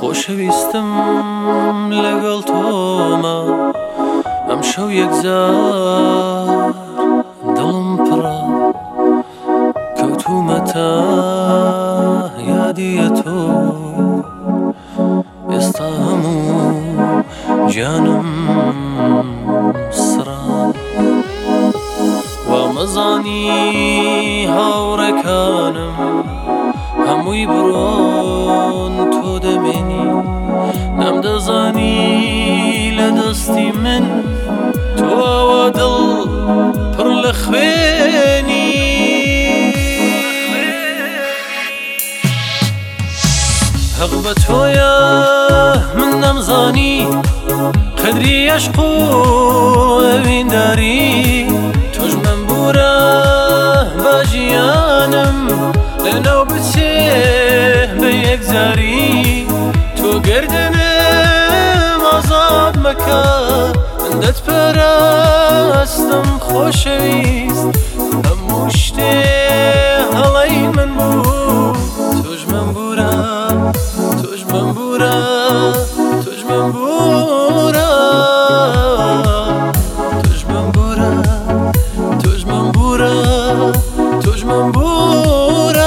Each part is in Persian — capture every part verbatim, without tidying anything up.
خۆشەویستم لەگەڵ تۆمە ئەم شەو یەکجار دڵم پڕە کەوتومەتە یادیە تۆ ئێستا هەموو گیانم سڕە وامەزانی هاوڕێکانم هەمووی بڕۆن تۆ دەمێنی نەمدەزانی لە دەستی من تۆ ئەوە دڵ پڕ لە خوێنی حەق بە تۆیە من نەمزانی قەدری عەشق و ئەوینداری تۆش مەمبورە بە ژیانم لەناو بچێ بە یەکجاری تۆ گەردنم ئازاد مەکە من دەتپەرستم خۆشەویست هەموو شتێ هەڵەی من بوو تۆش مەمبورە تۆش مەمبورە تۆش مەمبورە تۆش مەمبورە تۆش مەمبورە تۆش مەمبورە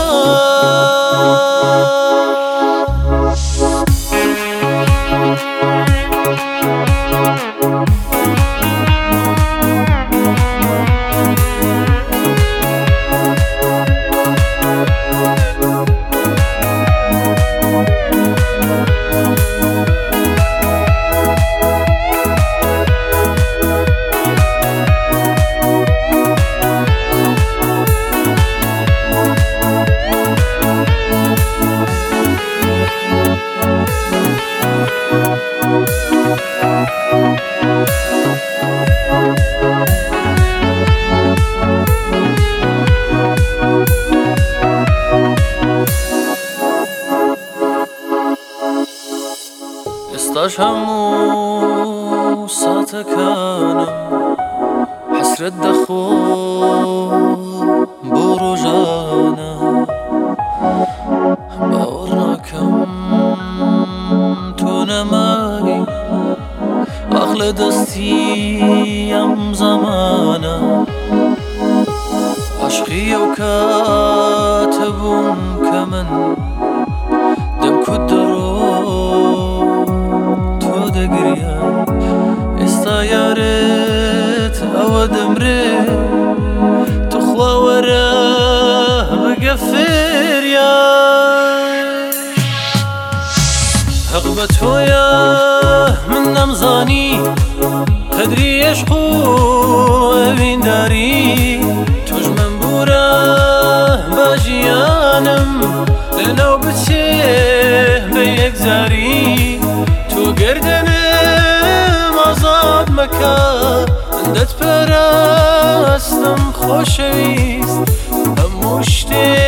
ئێستاش هەموو ساتەکانم حەسرەت دەخۆم بۆ ڕۆژانە باوەڕ ناکەم تۆ نەمایی ئاخ لە دەستی ئەم زەمانە عەشقی ئەو کاتە بووم کە من دەمکوت دەگریا ئێستا یارت ئەوە دەمرێ توخوا وەرە بگە فێریان حەق بە تۆیە من نەمزانی قەدری عەشق و ئەوینداری تۆش مەمبورە بە ژیانم لەناو بچێ بە یەکجاری تۆ گەردنم ئازاد مەکە من دەتپەرستم خۆشەویست هەموو شتێ